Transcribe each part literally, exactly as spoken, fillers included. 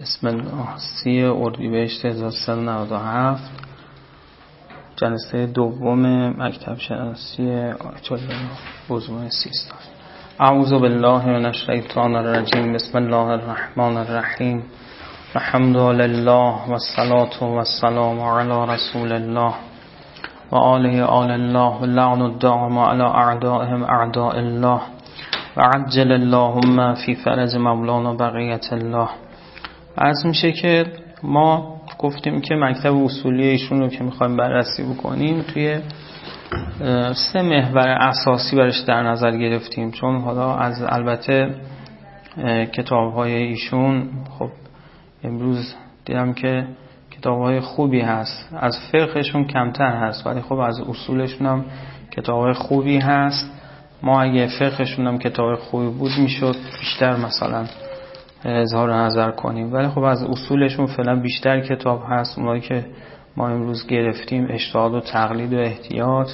بسم الله. سی اردیبهشت هزار و سیصد و نود و هفت، جلسه دوم مکتب شناسی آیت الله بزرگ سیستان. اعوذ بالله من الشیطان الرجیم. بسم الله الرحمن الرحیم. الحمد لله و الصلاة و السلام علی رسول الله و آله آل الله و لعن الدائم علی اعدائهم اعداء الله و عجل اللهم فی فرج مولانا بقیت الله. عرض میشه که ما گفتیم که مکتب اصولی ایشون رو که میخوایم بررسی بکنیم توی سه محور اساسی برش در نظر گرفتیم، چون حالا از البته کتاب‌های ایشون خب امروز دیدم که کتاب‌های خوبی هست، از فقهشون کمتر هست ولی خب از اصولشون هم کتاب‌های خوبی هست. ما اگه فقهشون هم کتاب خوبی بود میشد بیشتر مثلا اظهار نظر کنیم، ولی خب از اصولشون فعلا بیشتر کتاب هست. اونایی که ما امروز گرفتیم اجتهاد و تقلید و احتیاط،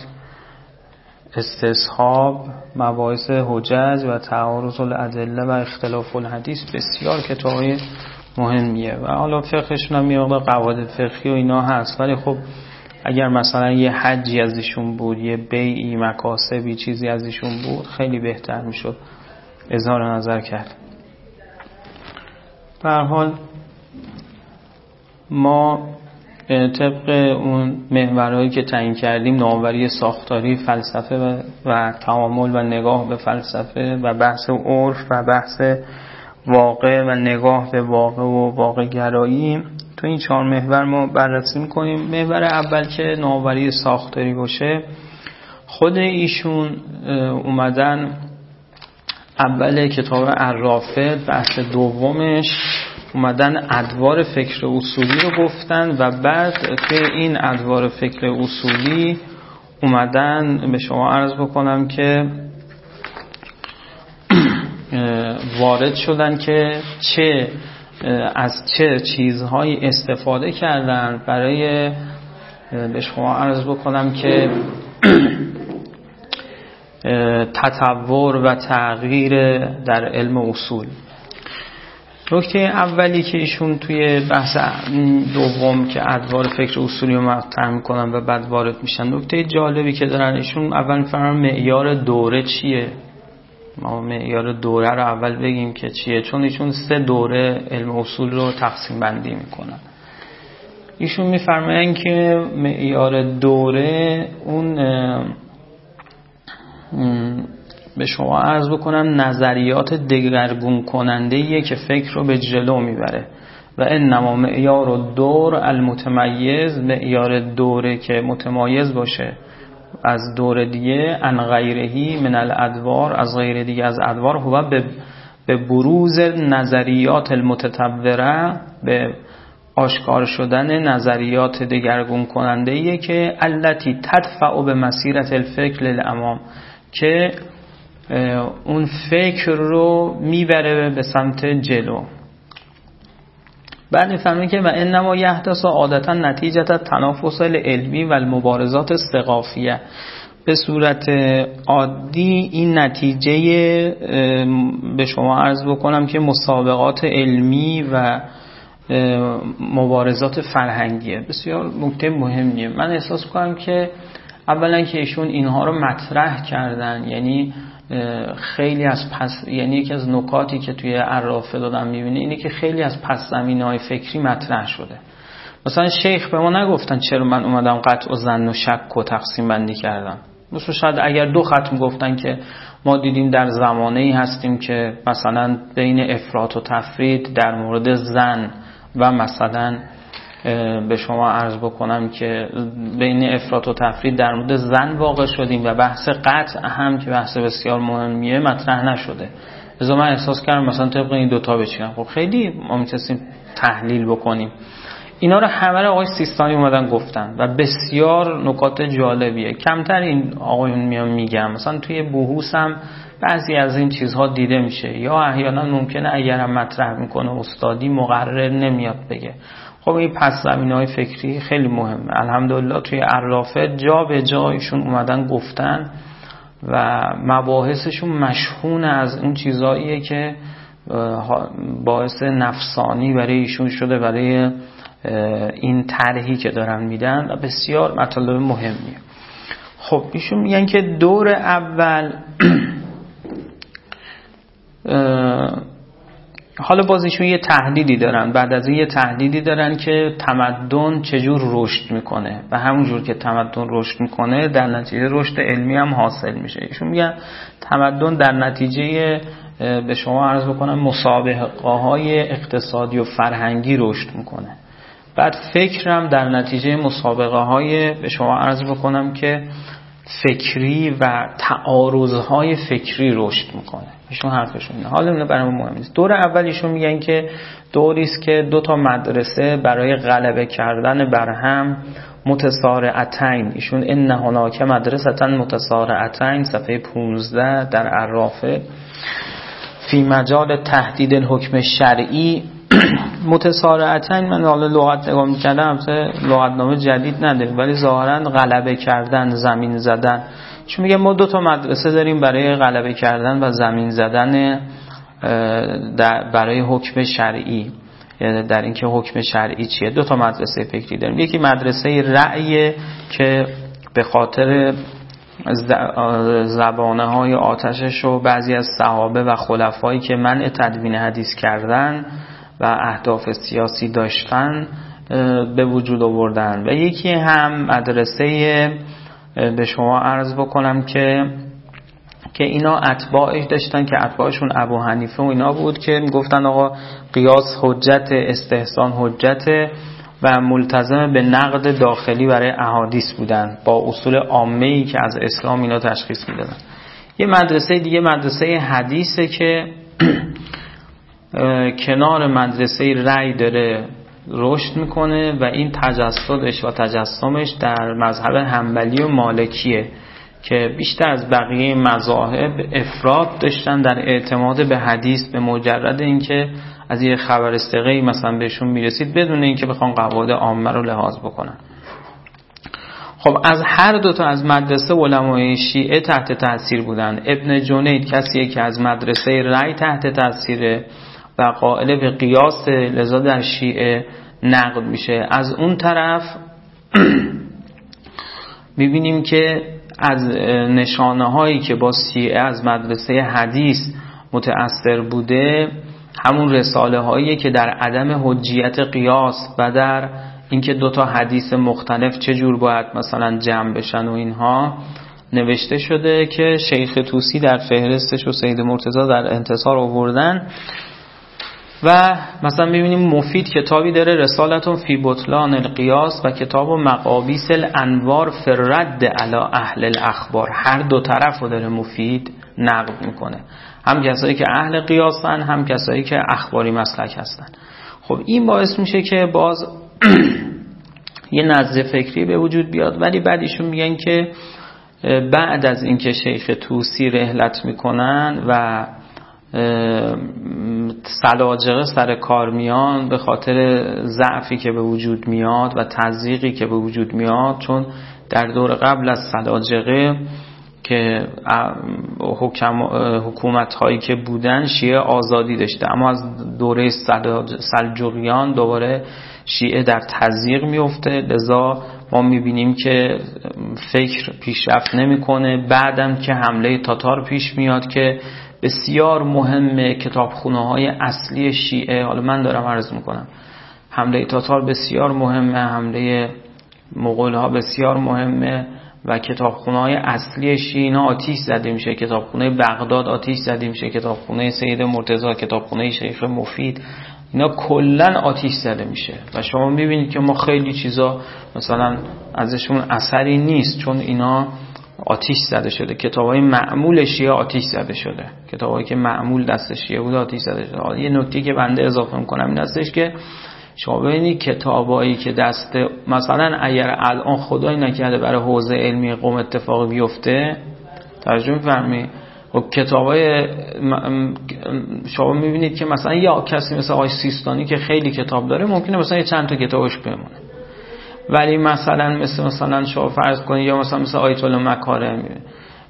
استصحاب، مباحث حجج و تعارض الادله و اختلاف الحدیث، بسیار کتابای مهمیه و حالا فقهشون هم میاد قواعد فقهی و اینا هست، ولی خب اگر مثلا یه حجی از ایشون بود، یه بیعی، مکاسبی، چیزی از ایشون بود، خیلی بهتر میشد اظهار نظر کرد. به هر حال ما طبق اون محورهایی که تعیین کردیم، نوآوری ساختاری، فلسفه و, و تعامل و نگاه به فلسفه و بحث عرف و بحث واقع و نگاه به واقع و واقع گرایی، تو این چهار محور ما بررسی می‌کنیم. محور اول که نوآوری ساختاری باشه، خود ایشون اومدن اول کتاب الرافد بحث دومش اومدن ادوار فکر اصولی رو گفتن و بعد توی این ادوار فکر اصولی اومدن به شما عرض بکنم که وارد شدن که چه از چه چیزهایی استفاده کردن برای به شما عرض بکنم که تطور و تغییر در علم اصول. نکته اولی که ایشون توی بحث دوم که ادوار فکر اصولی رو مطرح میکنن و بعد وارد میشن، نکته جالبی که دارن ایشون اول میفرماین معیار دوره چیه. ما معیار دوره رو اول بگیم که چیه، چون ایشون سه دوره علم اصول رو تقسیم بندی میکنن. ایشون میفرماین که معیار دوره اون به شما عرض بکنم نظریات دگرگون کننده‌ایه که فکر رو به جلو میبره و انما معیار الدور المتمیز، معیار دوره که متمایز باشه از دور دیگه، ان غیرهی من الادوار، از غیر دیگه از ادوار، هو به بروز نظریات المتطوره، به آشکار شدن نظریات دگرگون کننده‌ایه که التی تدفع به مسیرت الفکر للامام، که اون فکر رو میبره به سمت جلو. بعد میفهمیم که و انما یحدث عادتا نتیجه تنافس العلمی و المبارزات الثقافیه، به صورت عادی این نتیجه به شما عرض بکنم که مسابقات علمی و مبارزات فرهنگیه. بسیار نکته مهمیه. من احساس کنم که اولا که ایشون اینها رو مطرح کردن، یعنی خیلی از پس، یعنی یکی از نکاتی که توی الرافد دادم میبینه اینه که خیلی از پس زمینه‌های فکری مطرح شده. مثلا شیخ به ما نگفتن چرا من اومدم قطع و ظن و شک و تقسیم بندی کردم. مثلا شاید اگر دو ختم گفتن که ما دیدیم در زمانه‌ای هستیم که مثلا بین افراط و تفرید در مورد ظن و مثلا به شما عرض بکنم که بین افراط و تفرید در مورد ظن واقع شدیم و بحث قطع هم که بحث بسیار مهمیه مطرح نشده. لذا من احساس کردم مثلا طبق این دوتا بچینم. خب خیلی ما میتونیم تحلیل بکنیم. اینا رو همه رو آقای سیستانی اومدن گفتن و بسیار نکات جالبیه. کمتر این آقایون میان میگم، مثلا توی بحوث هم بعضی از این چیزها دیده میشه، یا احیانا ممکنه اگرم مطرح میکنه استادی مقرر نمیاد بگه. خب این پس زمینه‌های فکری خیلی مهمه. الحمدلله توی الرافد جا به جا ایشون اومدن گفتن و مباحثشون مشحون از اون چیزاییه که باعث نفسانی برای ایشون شده برای این طرحی که دارن میدن و بسیار مطالب مهمیه. خب ایشون میگن که دور اول حالا باز ایشون یه تحلیلی دارن، بعد از این یه تحلیلی دارن که تمدن چجور رشد میکنه و همونجور که تمدن رشد میکنه در نتیجه رشد علمی هم حاصل میشه. ایشون میگن تمدن در نتیجه به شما عرض بکنم مسابقه های اقتصادی و فرهنگی رشد میکنه. بعد فکرم در نتیجه مسابقه های به شما عرض بکنم که فکری و تعارضهای فکری رشد میکنه. ایشون حرفشون اینه. حالا اینو برام مهم نیست. دور اول ایشون میگن که دوری است که دو تا مدرسه برای غلبه کردن بر هم متصارعتین، ایشون ان هناک مدرسه متصارعتین صفحه پانزده در عرافه فی مجال تهدید الحکم شرعی. متصارعتین من حالا لغت نگاه می‌کردم، البته لغتنامه جدید نداریم ولی ظاهرا غلبه کردن، زمین زدن. چون میگه ما دو تا مدرسه داریم برای غلبه کردن و زمین زدن برای حکم شرعی، یعنی در اینکه حکم شرعی چیه. دو تا مدرسه فکری داریم. یکی مدرسه رأی که به خاطر زبانه های آتشش و بعضی از صحابه و خلفایی که منع تدوین حدیث کردن و اهداف سیاسی داشتن به وجود آوردن، و یکی هم مدرسه به شما عرض بکنم که که اینا اتباعش داشتن که اتباعشون ابو حنیفه و اینا بود که گفتن آقا قیاس حجت، استحسان حجت و ملتزم به نقد داخلی برای احادیث بودن با اصول عامه‌ای که از اسلام اینا تشخیص میدادن. یه مدرسه دیگه مدرسه حدیثه که کنار مدرسه رأی داره رشد میکنه و این تجسدش و تجسمش در مذهب حنبلی و مالکیه که بیشتر از بقیه مذاهب افراط داشتن در اعتماد به حدیث، به مجرد اینکه از یه خبر ثقه‌ای مثلا بهشون میرسید بدون اینکه بخوان قواعد عامه رو لحاظ بکنن. خب از هر دو تا از مدرسه علمای شیعه تحت تاثیر بودن. ابن جنید کسیه که از مدرسه رأی تحت تاثیره و قائل به قیاس، لذا در شیعه نقد میشه. از اون طرف میبینیم که از نشانه هایی که با شیعه از مدرسه حدیث متأثر بوده همون رساله هایی که در عدم حجیت قیاس و در اینکه دوتا حدیث مختلف چجور باید مثلا جمع بشن و اینها نوشته شده که شیخ طوسی در فهرستش و سید مرتضی در انتصار آوردن. و مثلا ببینیم مفید کتابی داره رسالتون فی بطلان القیاس و کتاب مقابیس الانوار فی الرد علی اهل الاخبار. هر دو طرف رو داره مفید نقد میکنه، هم کسایی که اهل قیاسن هم کسایی که اخباری مسلک هستن. خب این باعث میشه که باز یه نظر فکری به وجود بیاد. ولی بعد ایشون میگن که بعد از اینکه شیخ طوسی رحلت میکنن و سلاجقه سر کار میان به خاطر ضعفی که به وجود میاد و تضییقی که به وجود میاد، چون در دور قبل از سلاجقه که حکم حکومت هایی که بودن شیعه آزادی داشته، اما از دوره سلجوقیان دوباره شیعه در تضییق میفته. لذا ما میبینیم که فکر پیشرفت نمیکنه. بعدم که حمله تاتار پیش میاد که بسیار مهمه، کتابخونه های اصلی شیعه، حالا من دارم عرض میکنم، حمله تاتار بسیار مهمه، حمله مغول ها بسیار مهمه و کتابخونه های اصلی شیعه اینا آتیش زده میشه. کتابخونه بغداد آتیش زده میشه، کتابخونه سید مرتضی، کتابخونه شیخ مفید، اینا کلن آتیش زده میشه. و شما میبینید که ما خیلی چیزا مثلا ازشون اثری نیست چون اینا آتیش زده شده. کتابای معمول شیعه آتیش زده شده، کتابایی که معمول دست شیعه بود آتیش زده شده. حالا یه نکته که بنده اضافه میکنم این هستش که شما ببینید کتابایی که دست مثلا اگر الان خدای نکرده برای حوزه علمی قم اتفاقی بیفته، ترجمه فرمی و کتابای شما میبینید که مثلا یا کسی مثل آقای سیستانی که خیلی کتاب داره ممکنه مثلا یه چند تا کتابش بمونه، ولی مثلا مثل مثلا شما فرض کنید یا مثلا مثل آیت الله مکارمی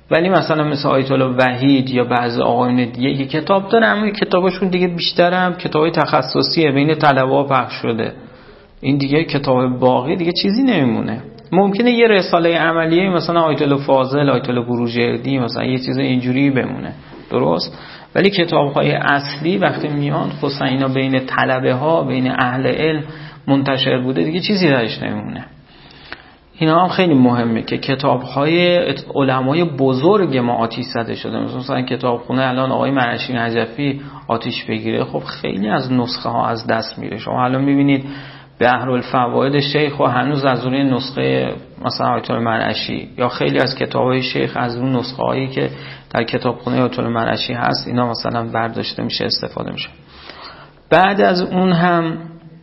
ولی مثلا مثل آیت الله وحید یا بعضی آقایون دیگه یه کتاب داره، اما کتابشون دیگه بیشتر هم کتابای تخصصیه، بین طلبه‌ها پخش شده. این دیگه کتاب باقی دیگه چیزی نمیمونه. ممکنه یه رساله عملیه مثلا آیت الله فاضل، آیت الله بروجردی، مثلا یه چیز اینجوری بمونه، درست؟ ولی کتاب‌های اصلی وقتی میان خصوصا اینا بین طلبه‌ها، بین اهل علم منتشر بوده، دیگه چیزی درش نمیمونه. اینا هم خیلی مهمه که کتاب‌های علمای بزرگ ما آتیش زده شده. مثلا کتابخونه الان آقای مرعشی نجفی آتیش بگیره، خب خیلی از نسخه ها از دست میره. شما الان میبینید بحرالفواید شیخ و هنوز از روی نسخه مثلا آیت الله مرعشی یا خیلی از کتاب‌های شیخ از اون نسخه هایی که در کتابخونه آیت الله مرعشی هست اینا مثلا برداشته میشه، استفاده میشه. بعد از اون هم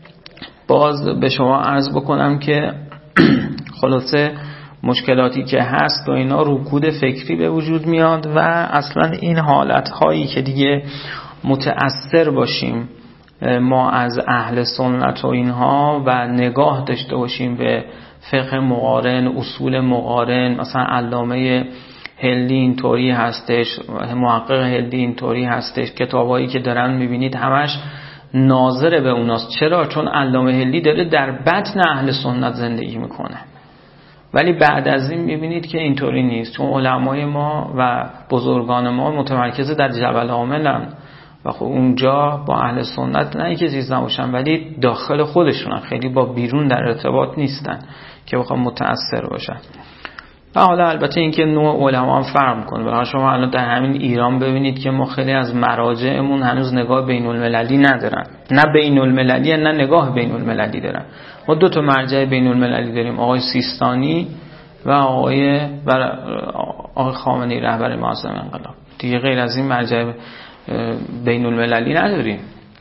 باز به شما عرض بکنم که خلاصه مشکلاتی که هست و اینا رکود فکری به وجود میاد و اصلا این حالت هایی که دیگه متأثر باشیم ما از اهل سنت و اینها و نگاه داشته باشیم به فقه مقارن، اصول مقارن، مثلا علامه هندی اینطوری هستش، محقق هندی اینطوری هستش، کتابایی که دارن میبینید همش ناظر به اوناست. چرا؟ چون علامه هندی داره در بطن اهل سنت زندگی میکنه. ولی بعد از این میبینید که اینطوری نیست، چون علمای ما و بزرگان ما متمرکز در جبل عاملن و خب اونجا با اهل سنت نه اینکه چیز نباشن ولی داخل خودشونن، خیلی با بیرون در ارتباط نیستن که بخوام متأثر باشن. و حالا البته اینکه نوع علما هم فرق میکنه. برای شما الان در همین ایران ببینید که ما خیلی از مراجعمون هنوز نگاه بین المللی ندارن، نه بین المللی نه نگاه بین المللی دارن. ما دو تا مرجع بین المللی داریم، آقای سیستانی و آقای آقای خامنه‌ای رهبر معظم انقلاب. دیگه غیر از این مرجع بین المللی نداریم.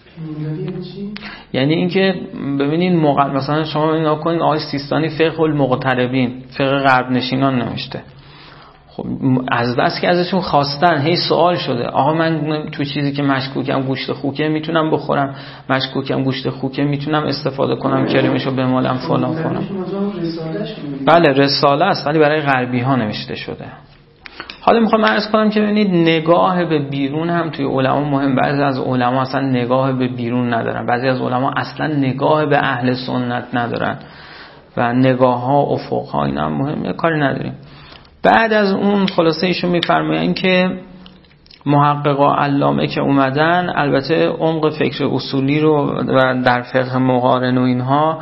یعنی اینکه ببینید موقع مثلا شما اینا کنین آقای سیستانی فقه المغتربین، فقه غرب نشینان نوشته. خب از بس که ازشون خواستن هی سوال شده، آقا من تو چیزی که مشکوکم گوشت خوکه میتونم بخورم، مشکوکم گوشت خوکه میتونم استفاده کنم، کریمشو بمالم فلان کنم. بله رساله است ولی برای غربی ها نوشته شده. حالا میخوام عرض کنم که ببینید نگاه به بیرون هم توی علما مهم. بعضی از علما اصلا نگاه به بیرون ندارن، بعضی از علما اصلا نگاه به اهل سنت ندارن و نگاه ها افق ها اینا هم مهمه، کاری نداریم. بعد از اون خلاصه ایشون میفرمایند که محققا علامه که اومدن البته عمق فکر اصولی رو و در فقه مقارن و اینها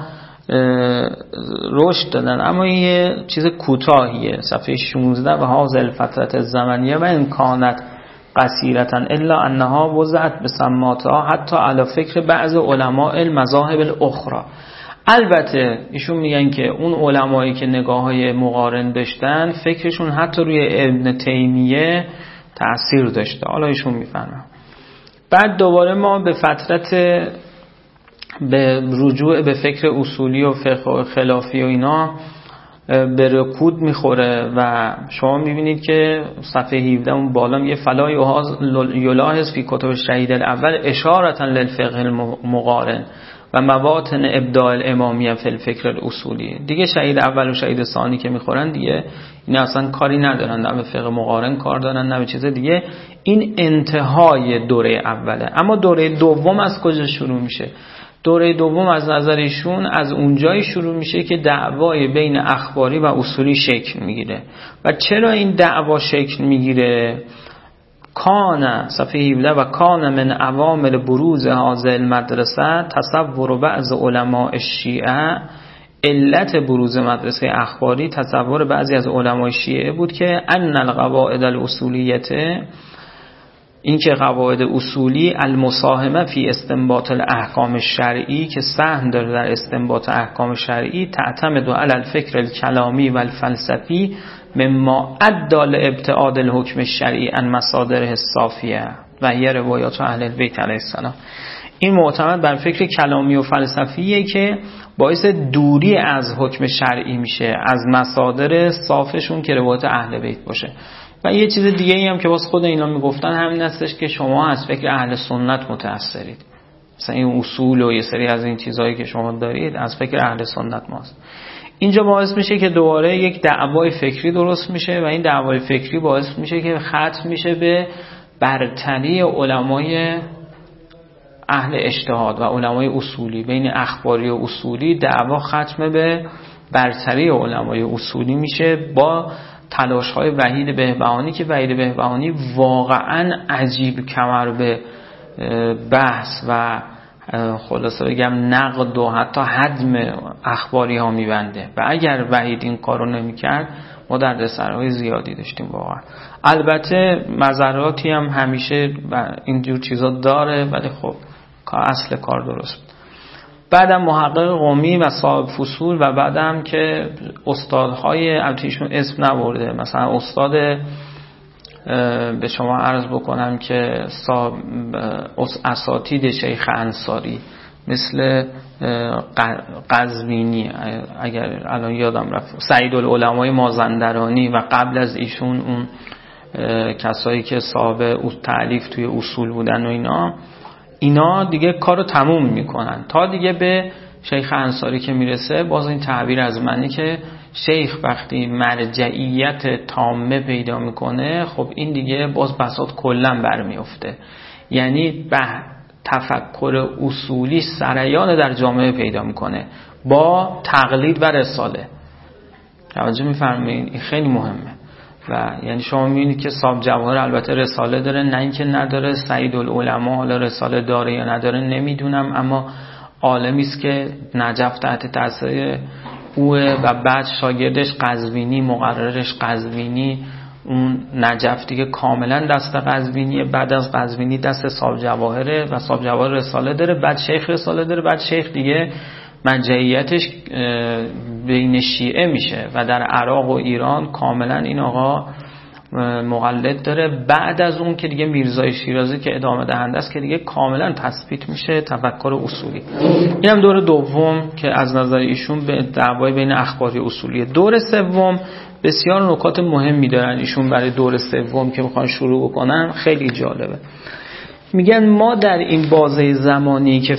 رشد دادن، اما یه چیز کوتاهیه. صفحه شانزده و هاذ الفترة الزمنیه و امکانت قصیرتا الا انها وضعت بسماتها حتی علی فکر بعض علماء المذاهب الاخرى. البته ایشون میگن که اون علمایی که نگاه‌های مقارن داشتن فکرشون حتی روی ابن تیمیه تأثیر داشته. حالا ایشون میفهمن. بعد دوباره ما به فترت به رجوع به فکر اصولی و فقه خلافی و اینا به رکود میخوره و شما میبینید که صفحه هفده اون بالا میگه فلا یلاحظ فی کتب الشهید الاول اشارتا للفقه المقارن و مواطن ابداع الامامیه فی الفکر الاصولی. دیگه شهید اول و شهید ثانی که میخورن دیگه این اصلا کاری ندارن، نه به فقه مقارن کار دارن نه به چیز دیگه. این انتهای دوره اوله. اما دوره دوم از کجا شروع میشه؟ دوره دوم از نظر ایشون از اونجایی شروع میشه که دعوای بین اخباری و اصولی شکل میگیره. و چرا این دعوا شکل میگیره؟ کان صفحه هفده و کان من عوامل بروز هذه المدرسه تصور بعض علماء الشیعه. علت بروز مدرسه اخباری تصور بعضی از علمای شیعه بود که ان القواعد الاصولیته، این که قواعد اصولی المساهمه فی استنباط الاحکام شرعی که سهم داره در استنباط احکام شرعی تعتمد علی الفکر الکلامی و الفلسفی مما ادى لابتعاد الحکم الشرعی عن مصادره الصافیه و هی روایات اهل البیت علیه السلام. این معتمد بر فکر کلامی و فلسفیه که باعث دوری از حکم شرعی میشه، از مصادر صافشون که روایات اهل بیت باشه. و یه چیز دیگه ای هم که باز خود اینا میگفتن همین هستش که شما از فکر اهل سنت متأثرید. مثلا این اصول و یه سری از این چیزهایی که شما دارید از فکر اهل سنت ماست. اینجا باعث میشه که دوباره یک دعوای فکری درست میشه و این دعوای فکری باعث میشه که ختم میشه به برتری علمای اهل اجتهاد و علمای اصولی. بین اخباری و اصولی دعوا ختم به برتری علمای اصولی میشه با تلاش های وحید بهبهانی که وحید بهبهانی واقعا عجیب کمر به بحث و خلاصه بگم نقد و حتی هدم اخباری ها میبنده و اگر وحید این کارو نمیکرد ما دردسرهای زیادی داشتیم واقعا. البته مضراتی هم همیشه اینجور چیزا داره ولی خب اصل کار درست. بعدم محقق قمی و صاحب فصول و بعدم که استادهای البتهشون اسم نبرده، مثلا استاد به شما عرض بکنم که صاحب اساتید شیخ انصاری مثل قزوینی، اگر الان یادم رفت، سعید العلمای مازندرانی و قبل از ایشون اون کسایی که صاحب تألیف توی اصول بودن و اینا اینا دیگه کارو تموم میکنن تا دیگه به شیخ انصاری که میرسه. باز این تعبیر از منی که شیخ وقتی مرجعیت تامه پیدا میکنه خب این دیگه باز بساط کلا برمیفته، یعنی به تفکر اصولی سریان در جامعه پیدا میکنه با تقلید و رساله. توجه میفرمایید؟ این خیلی مهمه. و یعنی شما میبینید که صاحب جواهر البته رساله داره، نه اینکه نداره. سعید العلماء حالا رساله داره یا نداره نمیدونم، اما عالمی است که نجف تحت تاثیر اوه و بعد شاگردش قزوینی، مقررش قزوینی، اون نجف دیگه کاملا دست قزوینیه. بعد از قزوینی دست صاحب جواهره و صاحب جواهر رساله داره، بعد شیخ رساله داره، بعد شیخ دیگه مرجعیتش بین شیعه میشه و در عراق و ایران کاملا این آقا مقلد داره. بعد از اون که دیگه میرزای شیرازی که ادامه دهنده است که دیگه کاملا تثبیت میشه تفکر اصولی. اینم دور دوم که از نظر ایشون به دعوای بین اخباری و اصولیه. دور سوم بسیار نکات مهمی دارن ایشون برای دور سوم که میخوان شروع بکنن، خیلی جالبه. میگن ما در این بازه زمانی که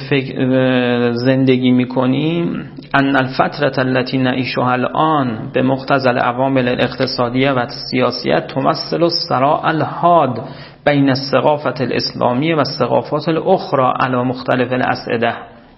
زندگی میکنیم ان الفترة التي نعيشها الان به مقتضى العوامل الاقتصادیه و سیاسیه تمثل الصراع الحاد بین الثقافة الاسلامیه و الثقافات الاخرى على مختلف الاسئله.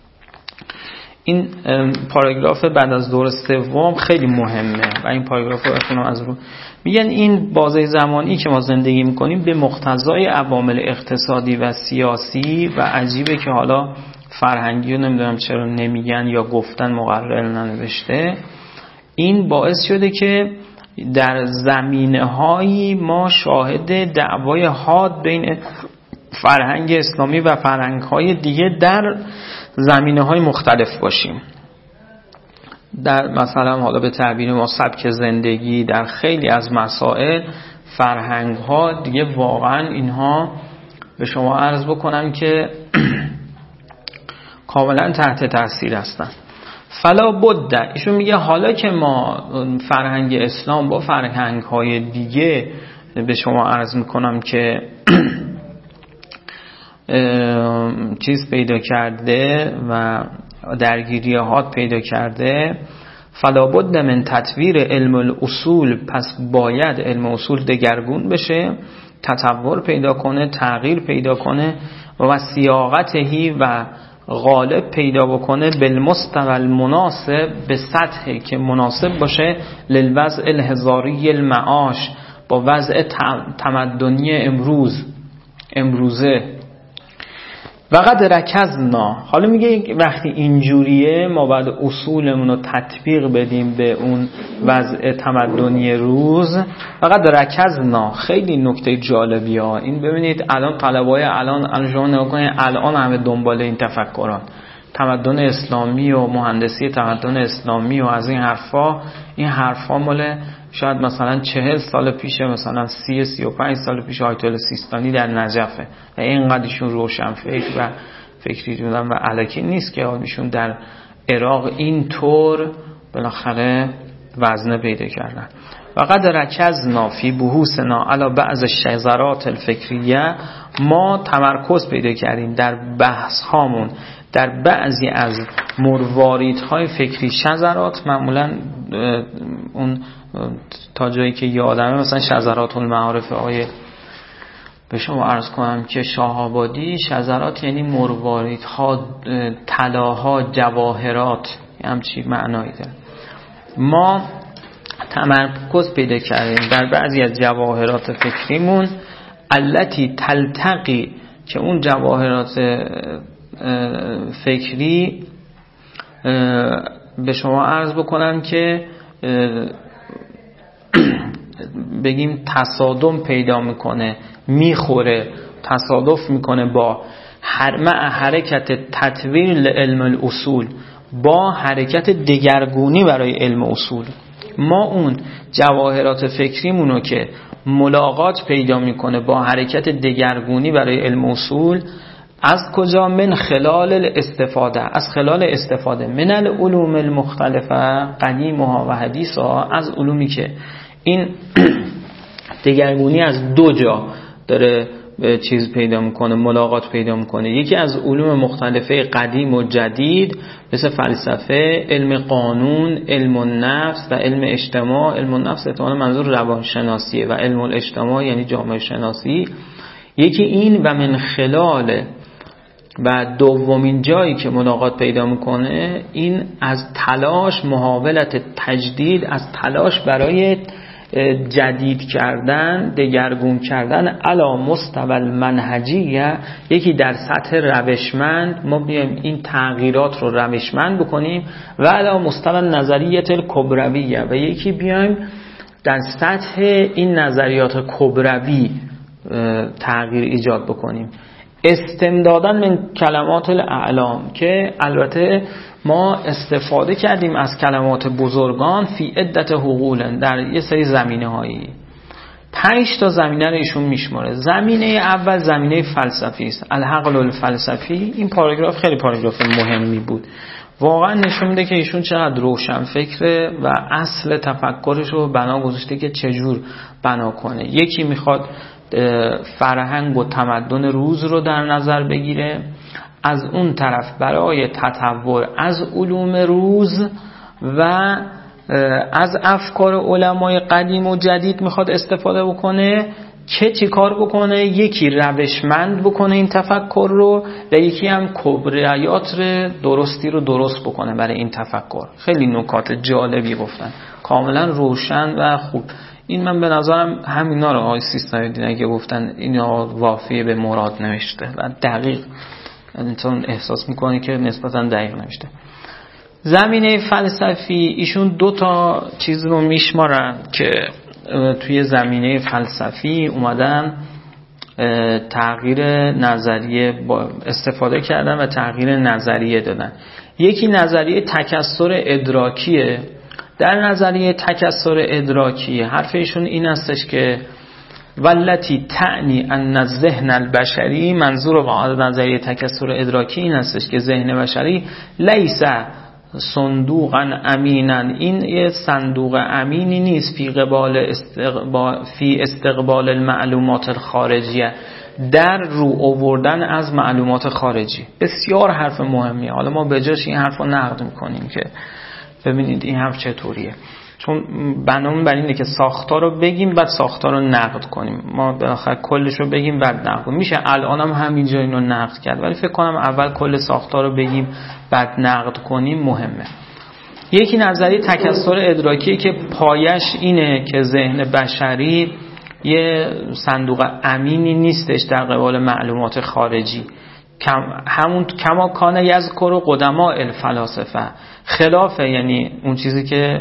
این پاراگراف بعد از دور سوم خیلی مهمه و این پاراگراف رو بخونم از رو. میگن این بازه زمانی که ما زندگی میکنیم به مقتضای عوامل اقتصادی و سیاسی و عجیبه که حالا فرهنگی رو نمیدونم چرا نمیگن یا گفتن مقرر ننوشته، این باعث شده که در زمینه هایی ما شاهد دعوای حاد بین فرهنگ اسلامی و فرهنگ های دیگه در زمینه های مختلف باشیم. در مثلا حالا به تعبیر ما سبک زندگی، در خیلی از مسائل فرهنگ ها دیگه واقعا اینها به شما عرض بکنم که کاملا تحت تاثیر هستن. فلا بد، ایشون میگه حالا که ما فرهنگ اسلام با فرهنگ های دیگه به شما عرض میکنم که چیز پیدا کرده و درگیریات پیدا کرده، فلا بد من تطویر علم الاصول، پس باید علم اصول دگرگون بشه، تطور پیدا کنه، تغییر پیدا کنه و سیاقتهی و غالب پیدا بکنه بالمستوى المناسب، به سطحی که مناسب باشه للوضع الحضاری المعاش، با وضع تمدنی امروز امروزه. وقد رکزنا، حالا میگه وقتی اینجوریه ما باید اصولمون رو تطبیق بدیم به اون وضع تمدنی روز. وقد رکزنا، خیلی نکته جالبی ها این. ببینید الان طلبای الان الان شما نگاه کنید، الان همه دنبال این تفکران تمدن اسلامی و مهندسی تمدن اسلامی و از این حرفا. این حرفا مال شاید مثلا چهل سال پیشه، مثلا سی سی و پنج سال پیش آیت الله سیستانی در نجفه و اینقدرشون روشن فکر و فکری جونن و الکی نیست که ایشون در عراق اینطور بالاخره وزنه پیدا کردن. و قد رکزنا فی بحوثنا علی بعض الشذرات الفکریه، ما تمرکز پیدا کردیم در بحث هامون در بعضی از مرواریدهای فکری. شذرات معمولا اون تا جایی که یادمه مثلا شذرات المعارف آیه به شما عرض کنم که شاه‌آبادی، شذرات یعنی مرواریدها، طلاها، جواهرات، همچی معنایی داره. ما تمرکز پیدا کردیم در بعضی از جواهرات فکریمون، التی تلتقی، که اون جواهرات فکری به شما عرض بکنم که بگیم تصادم پیدا میکنه، میخوره، تصادف میکنه با مع حرکت تطویل علم الاصول، با حرکت دگرگونی برای علم اصول. ما اون جواهرات فکریمونو که ملاقات پیدا میکنه با حرکت دگرگونی برای علم اصول، از کجا؟ من خلال الاستفاده، از خلال استفاده من العلوم المختلفه قدیمها و حدیثها، از علومی که این دگرگونی از دو جا داره چیز پیدا میکنه، ملاقات پیدا میکنه. یکی از علوم مختلفه قدیم و جدید مثل فلسفه، علم قانون، علم النفس و علم اجتماع. علم النفس احتمالاً منظور روانشناسیه و علم الاجتماع یعنی جامعه شناسی. یکی این و من خلال و دومین جایی که ملاقات پیدا میکنه این از تلاش محاولت تجدید، از تلاش برای جدید کردن، دگرگون کردن علی مستوی المنهجیه، یکی در سطح روشمند ما بیایم این تغییرات رو روشمند بکنیم، و علی مستوی نظریه الکبرویه، و یکی بیایم در سطح این نظریات کبروی تغییر ایجاد بکنیم. استمدادن من کلمات الاعلام، که البته ما استفاده کردیم از کلمات بزرگان فی عدت حقول، در یه سری زمینه هایی. پنج تا زمینه رو ایشون میشماره. زمینه اول زمینه فلسفی است، الحقل الفلسفی. این پاراگراف خیلی پاراگراف مهمی بود، واقعا نشون میده که ایشون چقدر روشن فکره و اصل تفکرش رو بنا گذاشته که چجور بنا کنه. یکی میخواد فرهنگ و تمدن روز رو در نظر بگیره، از اون طرف برای تطور از علوم روز و از افکار علمای قدیم و جدید میخواد استفاده بکنه که چی کار بکنه؟ یکی روشمند بکنه این تفکر رو، و یکی هم کبریات درستی رو درست بکنه برای این تفکر. خیلی نکات جالبی گفتن، کاملا روشن و خوب. این من به نظرم همینا رو آقای سیستانی دیدن که گفتن اینا وافیه به مراد نوشته و دقیق، انسان احساس میکنه که نسبتا دقیق نوشته. زمینه فلسفی ایشون دو تا چیز رو میشمارن که توی زمینه فلسفی اومدن تغییر نظریه استفاده کردن و تغییر نظریه دادن. یکی نظریه تکثر ادراکیه. در نظریه تکثر ادراکی حرف ایشون این هستش که والتی تعنی ان الذهن البشری، منظور با نظریه تکثر ادراکی این هستش که ذهن بشری لیس صندوقا امیناً، این یه صندوق امینی نیست فی قبال استقبال فی استقبال المعلومات الخارجیه، در رو آوردن از معلومات خارجی. بسیار حرف مهمیه. حالا ما به جاش این حرف رو نقد میکنیم که ببینید این حرف چطوریه، چون بنامون بر اینه که ساختار رو بگیم بعد ساختار رو نقد کنیم. ما بالاخره کلش رو بگیم بعد نقد کنیم. میشه الانم همینجا اینو نقد کرد، ولی فکر کنم اول کل ساختار رو بگیم بعد نقد کنیم مهمه. یکی نظریه تکثر ادراکی که پایش اینه که ذهن بشری یه صندوق امینی نیستش در قبال معلومات خارجی، همون کما کان یذکر قدما الفلاسفه، خلافه، یعنی اون چیزی که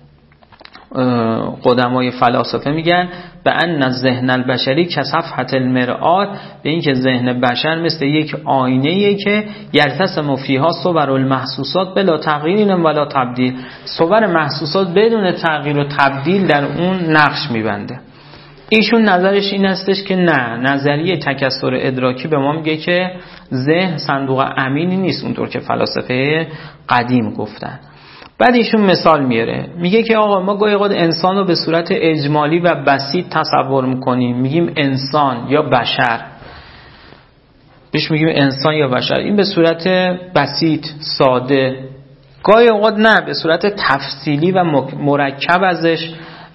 قدمای فلاسفه میگن به ان الذهن البشری کصفحة المرآت، به این که ذهن بشر مثل یک آینه‌ایه که یرتسم فیها صور المحسوسات بلا تغییر ولا تبدیل، صور محسوسات بدون تغییر و تبدیل در اون نقش میبنده. ایشون نظرش این هستش که نه، نظریه تکثر ادراکی به ما میگه که ذهن صندوق امینی نیست اونطور که فلاسفه قدیم گفتن. بعد ایشون مثال میاره، میگه که آقا ما گاهی اوقات انسان رو به صورت اجمالی و بسیط تصور میکنیم، میگیم انسان یا بشر، بهش میگیم انسان یا بشر، این به صورت بسیط ساده. گاهی اوقات نه، به صورت تفصیلی و مرکب ازش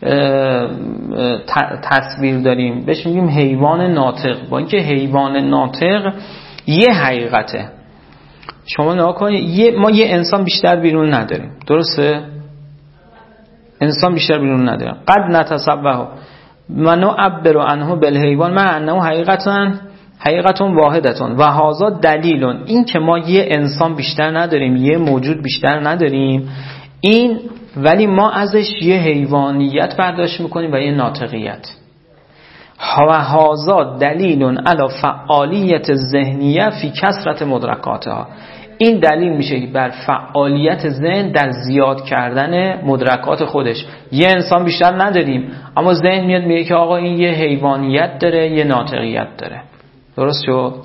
تصویر داریم، بهش میگیم حیوان ناطق. با اینکه حیوان ناطق یه حقیقته، شما نگاه کنید، ما یه انسان بیشتر بیرون نداریم، درسته؟ انسان بیشتر بیرون نداریم. قد نتصبه و نعبر عنه بالحیوان مع انه حقیقتا حقیقتون واحدتون و هذا دلیلون، این که ما یه انسان بیشتر نداریم، یه موجود بیشتر نداریم، این ولی ما ازش یه حیوانیت برداشت میکنیم و یه ناطقیت. و هذا دلیلون علی فعالیت ذهنیه فی کثرت مدرکاتها، این دلیل میشه بر فعالیت ذهن در زیاد کردن مدرکات خودش. یه انسان بیشتر نداریم اما ذهن میاد میگه که آقا این یه حیوانیت داره، یه ناطقیت داره. درست شد؟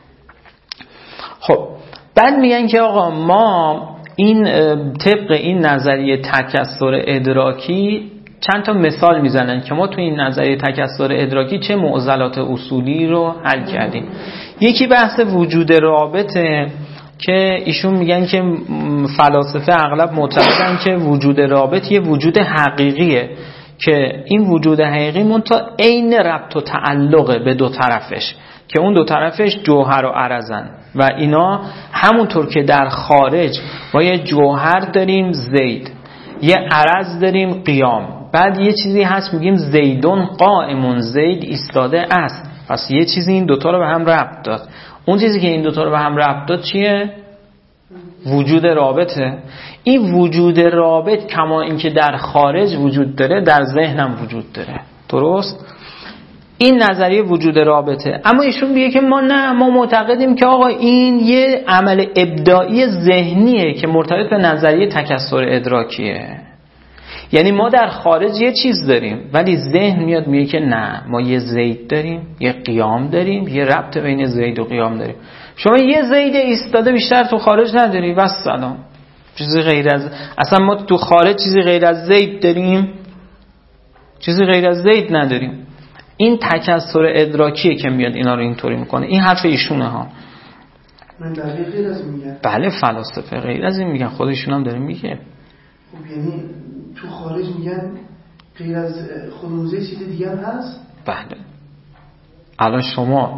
خب بعد میگن که آقا ما این طبق این نظریه تکثر ادراکی چند تا مثال میزنن که ما تو این نظریه تکثر ادراکی چه معضلات اصولی رو حل کردیم. یکی بحث وجود رابطه که ایشون میگن که فلاسفه اغلب معتقدن که وجود رابط یه وجود حقیقیه که این وجود حقیقی منتها عین ربط و تعلقه به دو طرفش، که اون دو طرفش جوهر و عرضن و اینا همونطور که در خارج ما یه جوهر داریم زید، یه عرض داریم قیام، بعد یه چیزی هست میگیم زیدون قائمون، زید ایستاده است، پس یه چیزی این دوتا رو به هم ربط داد. اون چیزی که این دوتا رو به هم ربط داد چیه؟ وجود رابطه. این وجود رابط کما اینکه در خارج وجود داره در ذهنم وجود داره. درست؟ این نظریه وجود رابطه. اما ایشون میگه که ما نه، ما معتقدیم که آقا این یه عمل ابداعی ذهنیه که مرتبط به نظریه تکثر ادراکیه. یعنی ما در خارج یه چیز داریم ولی ذهن میاد میگه که نه، ما یه زید داریم، یه قیام داریم، یه ربط بین زید و قیام داریم. شما یه زید ایستاده بیشتر تو خارج نداری، بس سلام، چیزی غیر از، اصلا ما تو خارج چیزی غیر از زید داریم؟ چیزی غیر از زید نداریم. این تکثر ادراکیه که میاد اینا رو اینطوری میکنه. این حرف ایشونه ها. من دقیق غیر از میگن. بله فلاسفه غیر از این میگن، خودشون هم داره میگه. خب یعنی تو خارج میگن غیر از خودموزه چیز دیگه هم هست؟ بله. الان شما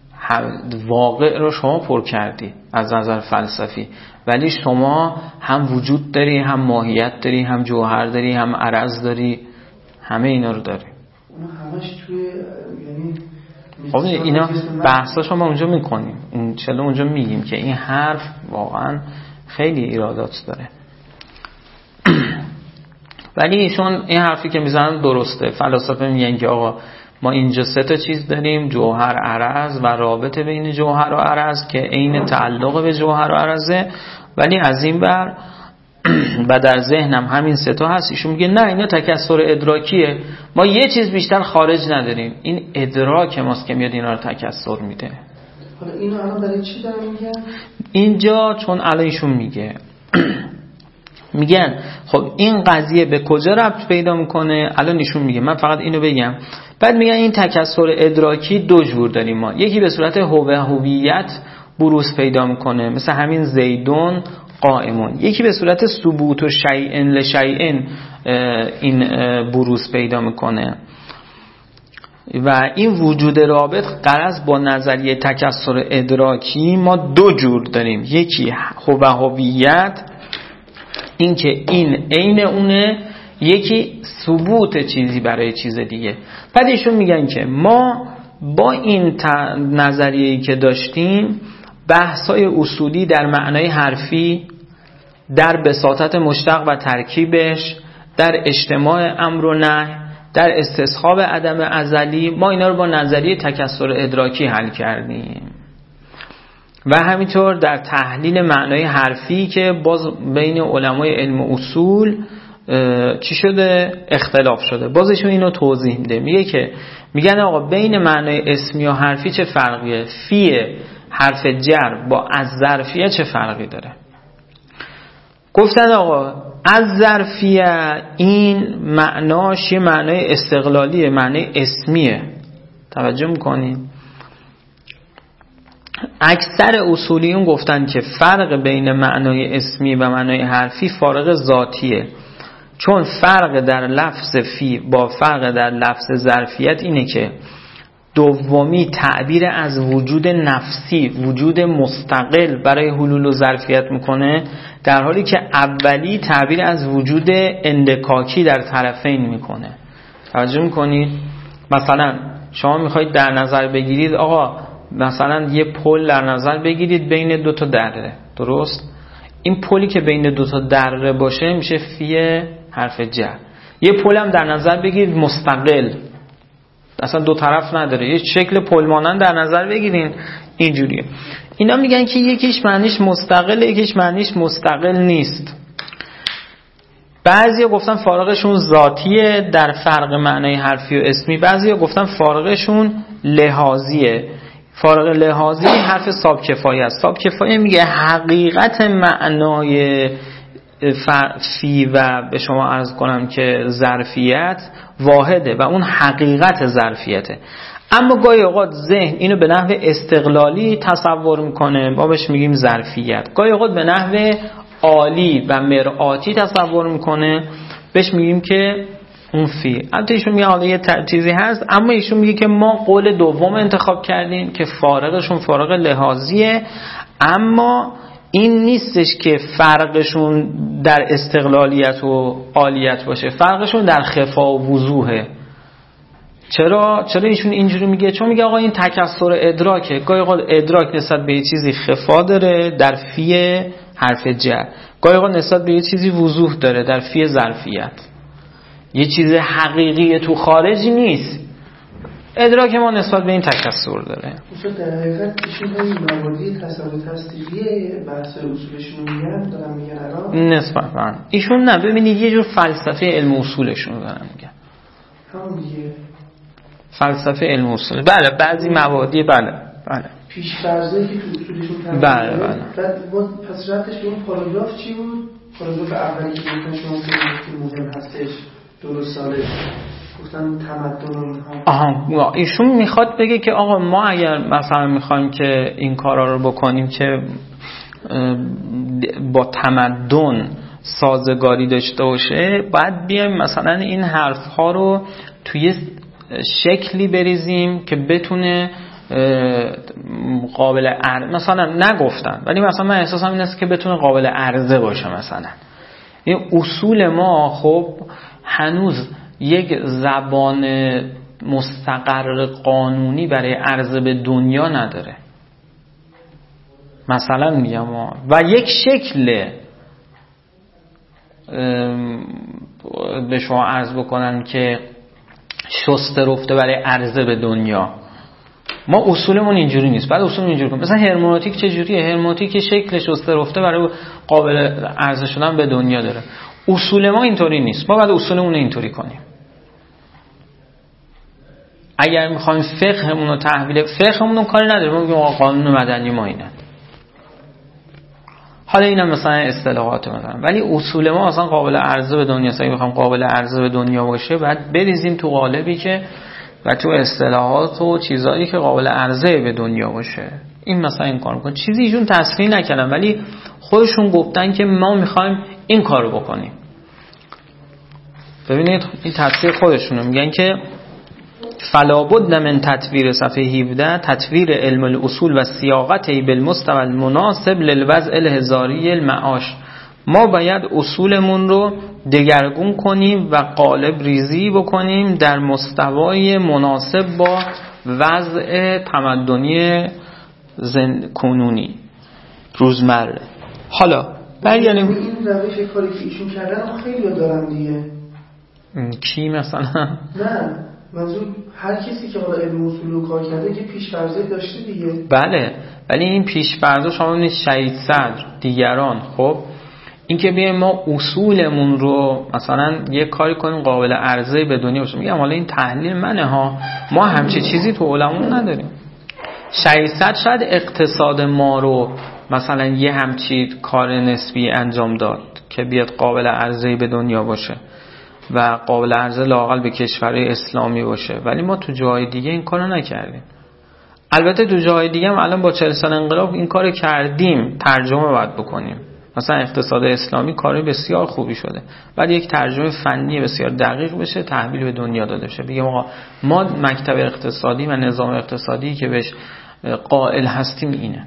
واقع رو شما پر کردی از نظر فلسفی، ولی شما هم وجود داری، هم ماهیت داری، هم جوهر داری، هم عرض داری، همه اینا رو داری. اون همش توی یعنی خب اینا بحثاشو ما اونجا میکنیم، اون چلو اونجا میگیم که این حرف واقعا خیلی ایرادات داره. ولی ایشون این حرفی که میزنن درسته. فلاسفه میگن که آقا ما اینجا سه تا چیز داریم، جوهر، عرض و رابطه بین جوهر و عرض که عین تعلق به جوهر و عرضه، ولی از این بر و در ذهنم همین سه تا هست. ایشون میگه نه، اینا تکثر ادراکیه، ما یه چیز بیشتر خارج نداریم، این ادراک ماست که میاد اینا رو تکثر میده. حالا اینو الان برای چی دارن میگن؟ اینجا چون الان ایشون میگه میگن خب این قضیه به کجا ربط پیدا میکنه؟ الان ایشون میگه، من فقط اینو بگم، بعد میگن این تکثر ادراکی دو جور داریم ما. یکی به صورت هویت هویت بروز پیدا میکنه، مثل همین زیدون قائمون. یکی به صورت ثبوت و شیئن لشیئن این بروز پیدا میکنه. و این وجود رابط غرض با نظریه تکثر ادراکی ما دو جور داریم، یکی هویت هویت، این که این عین اونه، یکی ثبوت چیزی برای چیز دیگه. بعد ایشون میگن که ما با این نظریه‌ای که داشتیم بحث‌های اصولی در معنای حرفی، در بساطت مشتق و ترکیبش، در اجتماع امر و نهی، در استصحاب عدم ازلی، ما اینا رو با نظریه تکثر ادراکی حل کردیم. و همینطور در تحلیل معنای حرفی که باز بین علمای علم اصول چی شده؟ اختلاف شده. بازشون اینو توضیح میده، میگه که میگن آقا بین معنای اسمی و حرفی چه فرقیه؟ فی حرف جر با از ظرفیه چه فرقی داره؟ گفتن آقا از ظرفیه این معناش یه معنای استقلالیه، معنای اسمیه. توجه میکنین؟ اکثر اصولیون گفتن که فرق بین معنای اسمی و معنای حرفی فارق ذاتیه، چون فرق در لفظ فی با فرق در لفظ ظرفیت اینه که دومی تعبیر از وجود نفسی، وجود مستقل برای حلول و ظرفیت میکنه، در حالی که اولی تعبیر از وجود اندکاکی در طرفین میکنه. توجه میکنید؟ مثلا شما میخواید در نظر بگیرید آقا مثلا یه پل در نظر بگیرید بین دو تا دره، درست؟ این پلی که بین دو تا دره باشه میشه فی حرف جر. یه پل هم در نظر بگیرید مستقل، اصلا دو طرف نداره، یه شکل پل مانند در نظر بگیرین، اینجوریه. اینا میگن که یکیش معنیش مستقل، یکیش معنیش مستقل نیست. بعضیا گفتن فارقشون ذاتیه در فرق معنای حرفی و اسمی، بعضیا گفتن فارقشون لحاظیه. فارق لحاظی حرف صاحب کفایه است. صاحب کفایه میگه حقیقت معنای فی و به شما عرض کنم که ظرفیت واحده و اون حقیقت ظرفیته، اما گاهی اوقات ذهن اینو به نحو استقلالی تصور میکنه، ما بهش میگیم ظرفیت. گاهی اوقات به نحو عالی و مرآتی تصور میکنه، بهش میگیم که اون فی. البته ایشون میگه حالا یه چیزی هست، اما ایشون میگه که ما قول دوم انتخاب کردیم که فارقشون فارق لحاظیه، اما این نیستش که فرقشون در استقلالیت و عالیت باشه، فرقشون در خفا و وضوحه. چرا؟ چرا ایشون اینجوری میگه؟ چون میگه آقا این تکثر ادراکه، گاهی اوقات ادراک نسبت به یه چیزی خفا داره در فی حرف جر، گاهی اوقات نسبت به یه چیزی وضوح داره در فی ظرفیت. یه چیز حقیقی تو خارجی نیست، ادراک ما نسبت به این تکثر داره. اصلا در حقیقت ایشون این مبادی تصور تصدیقی بحث اصولشون میگن دارم میگن الان نسبت به ایشون نه، ببینید یه جور فلسفه علم اصولشون دارن میگن همون دیگه، فلسفه علم اصول. بله بعضی مبادی بله بله پیش فرضی که تو اصولشون تمام بله بله. بعد باز پس ربطش به اون پاراگراف چی بود؟ پاراگراف اولی که گفتن شما که مهم هستش درست ساله گفتن تمدن و اینها. آها، ایشون میخواد بگه که آقا ما اگر مثلا میخوایم که این کارا رو بکنیم که با تمدن سازگاری داشته باشه، باید بیایم مثلا این حرف ها رو توی شکلی بریزیم که بتونه قابل عرضه، مثلا نگفتن ولی مثلا من احساسم این است که بتونه قابل عرضه باشه. مثلا این اصول ما خب هنوز یک زبان مستقر قانونی برای عرضه به دنیا نداره. مثلا میگم و یک شکل به شما عرض بکنن که شسته رفته برای عرضه به دنیا. ما اصولمون اینجوری نیست. بعد اصول اینجوری کنیم. مثلا هرمنوتیک چجوریه؟ هرمنوتیک شکل شسته رفته برای قابل عرضه شدن به دنیا داره. اصول ما اینطوری نیست. ما بعد اصولمون اینطوری کنیم. اگر میخوایم فقهمون رو تحویل فقهمون رو کاری نداره، ما میگیم قانون مدنی ما اینه. حالا اینم مثلا اصطلاحات مثلا، ولی اصول ما اصلا قابل عرضه به دنیا است. اگه بخوام قابل عرضه به دنیا باشه بعد بریزیم تو قالبی که و تو اصطلاحات و چیزایی که قابل عرضه به دنیا باشه. این مثلا این کار میکنه. چیزی ایشون تصریح نکردن ولی خودشون گفتن که ما میخوایم این کارو بکنیم. ببینید این تصریح خودشونه، میگن که فلا بد من تطویر صفحه هفده تطویر علم الاصول و سیاقته بالمستوى المناسب للوضع الهزاری المعاش. ما باید اصولمون رو دگرگون کنیم و قالب ریزی بکنیم در مستوای مناسب با وضع تمدنی زن... کنونی روزمره. حالا برگردیم این روش کاری که ایشون کردن خیلی دارن دیگه. کی مثلا؟ نه منظور هر کسی که حالا علم اصول رو کار کرده که پیش‌فرضی داشته دیگه. بله ولی این پیش‌فرض شما ببینید شهید صدر دیگران، خب این که بیایم ما اصولمون رو مثلا یه کاری کنیم قابل عرضه به دنیا باشه، میگم حالا این تحلیل منه ها، ما همچین چیزی تو علمون نداریم. شهید صدر شاید اقتصاد ما رو مثلا یه همچین کار نسبی انجام داد که بیاد قابل عرضه به دنیا باشه و قابل عرضه لااقل به کشورهای اسلامی باشه، ولی ما تو جای دیگه این کارو نکردیم. البته تو جای دیگه هم الان با چهل سال انقلاب این کارو کردیم، ترجمه باید بکنیم. مثلا اقتصاد اسلامی کاری بسیار خوبی شده، بعد یک ترجمه فنی بسیار دقیق بشه، تحویل به دنیا داده بشه، بگیم آقا ما مکتب اقتصادی و نظام اقتصادی که بهش قائل هستیم اینه.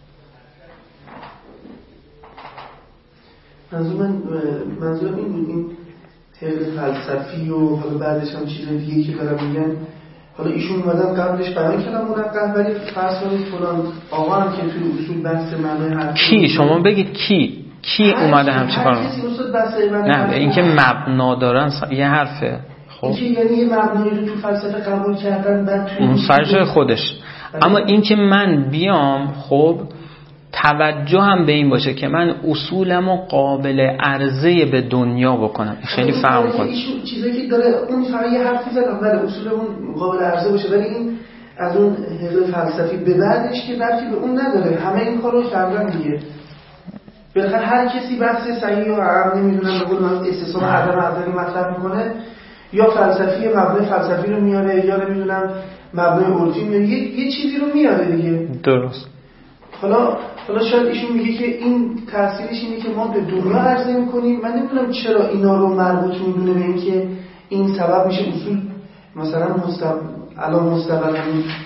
منظور من منظورم این بود، این حقیقت فلسفی و حالا بعدش هم چیزای دیگه که دارم میگن، حالا ایشون اومدن قبلش بیان کردن منقح، ولی فرض کنید فلان آقا هم که توی اصول بحث معنای حرف کی شما بگید کی کی اومده هم چه کار؟ نه اینکه مبنا دارن یه حرفه. خب یعنی یه مبنایی رو تو فلسفه قبول کردن بعد توی اون سرش خودش. اما اینکه من بیام خب توجه هم به این باشه که من اصولمو قابل عرضه به دنیا بکنم، خیلی فهم کنید. این چیزایی که داره اون فقط یه حرفی زدن ولی اصولمون قابل عرضه باشه، ولی این از اون حقیقت فلسفی به بعدش که ربطی به اون نداره. همه این کارو کردن دیگه. بالاخره هر کسی بحث صحیح و عام نمیدونم به قول من استثنا عدم عدمی مطرح میکنه، یا فلسفی مبنای فلسفی رو میاره یا نمیدونم مبنای عرفی میاره، یه, یه چیزی رو میاره دیگه. درست. حالا حالا شاید ایشون میگه که این تأثیرش اینه که ما به دنیا عرضه میکنیم. من نمیدونم چرا اینا رو مربوط میدونه به این که این سبب میشه اصول مثلا مستقل الان مستقل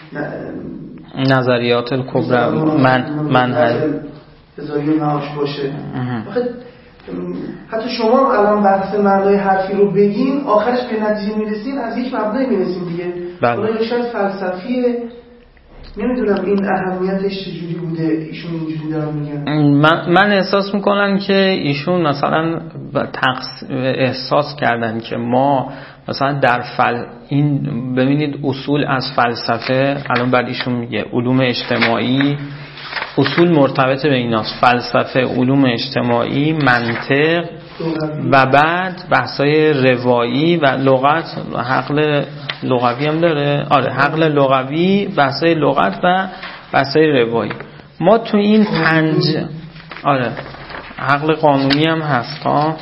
نظریات الکبرى من منهج هزاری معاش باشه. حتی شما هم الان بحث معنای حرفی رو بگین آخرش به نتیجه میرسین از یک مبنای میرسین دیگه. حالا شاید فلسفیه، نمیدونم این اهمیتش چجوری بوده ایشون اینجوری دارن میگن. من, من احساس میکنم که ایشون مثلا تقص... احساس کردن که ما مثلا در فل... این ببینید اصول از فلسفه، الان بعد ایشون میگه علوم اجتماعی اصول مرتبط به ایناست، فلسفه، علوم اجتماعی، منطق و بعد بحثای روایی و لغت، حقل لغوی هم داره، آره حقل لغوی، بحثای لغت و بحثای روایی. ما تو این پنج آره حقل قانونی هم هست ها.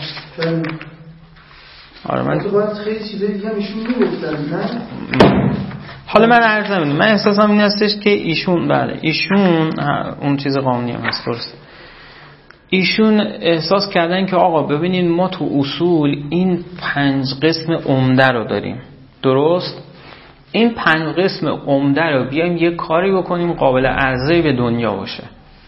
آره من خیلی چیزای دیگه ایشون میگفتن نه. حالا من عرض نمیدونم، من احساسم این هستش که ایشون بله ایشون اون چیز قانونی هم هست، درست. ایشون احساس کردن که آقا ببینین ما تو اصول این پنج قسم عمده رو داریم، درست؟ این پنج قسم عمده رو بیایم یه کاری بکنیم قابل عرضه به دنیا باشه.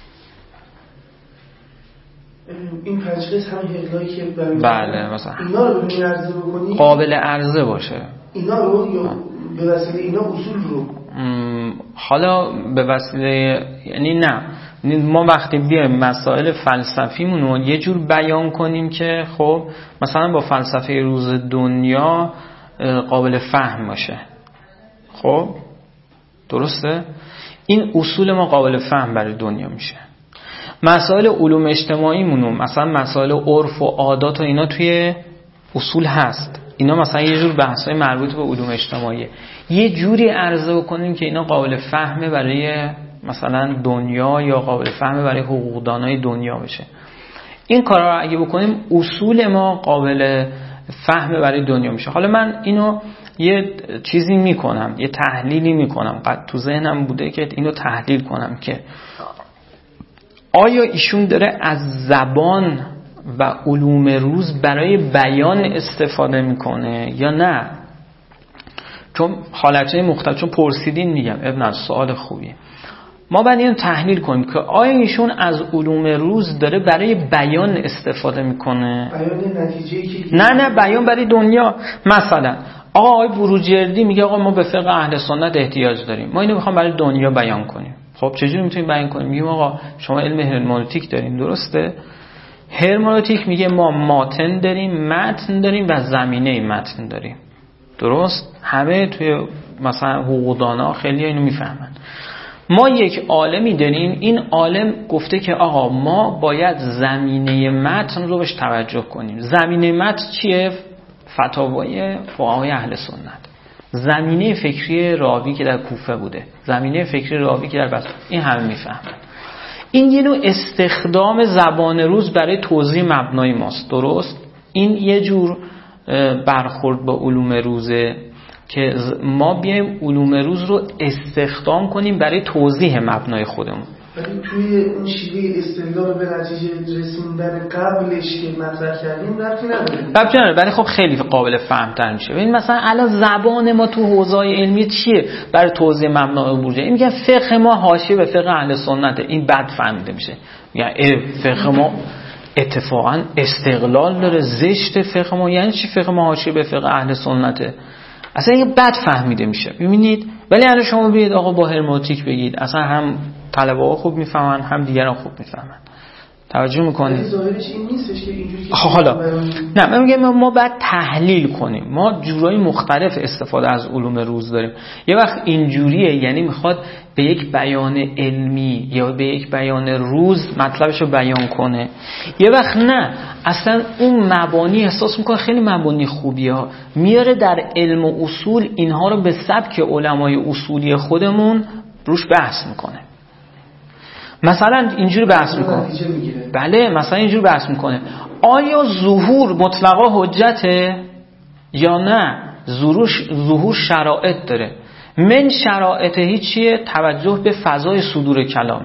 این پنج قسم هم حقلایی که بله مثلا اینا رو ببینیم عرضه بکنیم قابل عرضه باشه، اینا رو یا به وسیله اینا اصول رو حالا به وسیله یعنی نه ما وقتی بیایم مسائل فلسفیمون رو یه جور بیان کنیم که خب مثلا با فلسفه روز دنیا قابل فهم باشه، خب درسته؟ این اصول ما قابل فهم برای دنیا میشه. مسائل علوم اجتماعی مونو مثلا مسائل عرف و عادات و اینا توی اصول هست، اینا مثلا یه جور بحثای مربوط به علوم اجتماعی یه جوری عرضه بکنیم که اینا قابل فهمه برای مثلا دنیا یا قابل فهمه برای حقوقدانای دنیا بشه. این کارا رو اگه بکنیم اصول ما قابل فهمه برای دنیا میشه. حالا من اینو یه چیزی میکنم، یه تحلیلی میکنم، قد تو ذهنم بوده که اینو تحلیل کنم که آیا ایشون داره از زبان و علوم روز برای بیان استفاده میکنه یا نه؟ چون حالتهای مختلف، چون پرسیدین میگم ابن از سوال خوبی، ما باید اینو تحلیل کنیم که آیا ایشون از علوم روز داره برای بیان استفاده میکنه؟ بیان نتیجه‌ای که نه نه بیان برای دنیا. مثلا آقا آقای بروجردی میگه آقا ما به فقه اهل سنت احتیاج داریم، ما اینو میخوام برای دنیا بیان کنیم. خب چجوری میتونیم بیان کنیم؟ میگیم آقا شما علم هرمنوتیک دارین، درسته؟ هرمنوتیک میگه ما ماتن داریم، متن داریم و زمینه متن داریم، درست؟ همه توی مثلا حقوقدانا خیلی اینو میفهمن. ما یک عالمی داریم، این عالم گفته که آقا ما باید زمینه متن رو بهش توجه کنیم. زمینه متن چیه؟ فتاوای فقهای اهل سنت، زمینه فکری راوی که در کوفه بوده، زمینه فکری راوی که در بصره، این همه میفهمن. این یه نوع استخدام زبان روز برای توضیح مبنای ماست. درست؟ این یه جور برخورد با علوم روزه که ما بیایم علوم روز رو استخدام کنیم برای توضیح مبنای خودمون. ولی توی اون شیوه استدلال به نتیجه رسوندن قبلش که مطرح کردیم ربطی نداره. ربطی نداره، ولی خب خیلی قابل فهم‌تر میشه. ببین مثلا الان زبان ما تو حوزه‌های علمی چیه برای توضیح مبنای بورژه؟ این میگن فقه ما حاشیه به فقه اهل سنته. این بد فهمیده میشه. یعنی فقه ما اتفاقا استقلال داره، زشت فقه ما. یعنی چی فقه ما حاشیه به فقه اهل سنته؟ اصلا این بد فهمیده میشه. ببینید ولی الان شما ببینید آقا با هرمنوتیک بگید، اصلا هم طلبه ها خوب میفهمن هم دیگران خوب میفهمن. توجه میکنید؟ ظاهرش این نیستش که اینجوری که حالا نه من میگم ما باید تحلیل کنیم. ما جورای مختلف استفاده از علوم روز داریم. یه وقت اینجوریه یعنی میخواد به یک بیان علمی یا به یک بیان روز مطلبشو بیان کنه. یه وقت نه، اصلا اون مبانی احساس میکنه خیلی مبانی خوبیه ها، میاره در علم و اصول اینها رو به سبک علمای اصولی خودمون روش بحث میکنه. مثلا اینجوری بحث میکنه. بله مثلا اینجوری بحث میکنه آیا ظهور مطلقا حجته یا نه ظهور ظهور شرایط داره. من شرایطه چیه؟ توجه به فضای صدور کلامه